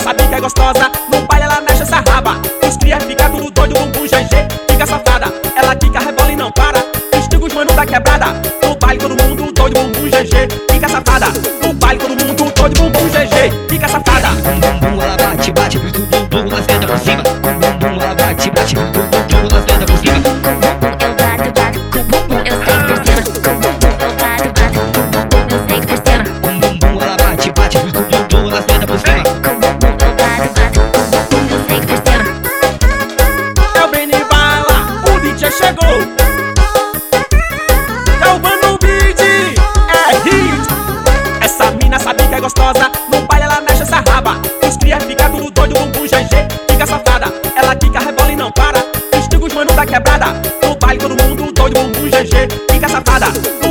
sabe que é gostosa. No baile ela mexe essa raba. Os cria fica tudo doido, bumbum GG. Fica safada, ela quica, rebola e não para. Instiga os mano da quebrada. No baile todo mundo doido, bumbum GG. Fica safada, no baile todo mundo doido, bumbum GG. Fica safada. Bumbum ela bate, bate, o bumbum nas ventas por cima. Bumbum ela bate, bate, o bumbum nas ventas por cima. Eu bato, bato, com bumbum eu sei por cima. Com bumbum eu bato, bato, com bumbum eu sei por cima. Bumbum ela bate, bate, o bumbum nas ventas por cima. Com bumbum eu bato, bato, com bumbum eu sei por cima. É o Benny Bala, o DJ chegou. Calvando o beat, é hit. Essa mina sabe que é gostosa. No baile ela mexe essa raba. Os cria fica tudo doido, bumbum GG. Fica safada, ela quica, rebola e não para. Instiga os mano da quebrada. No baile todo mundo doido, bumbum GG. Fica safada.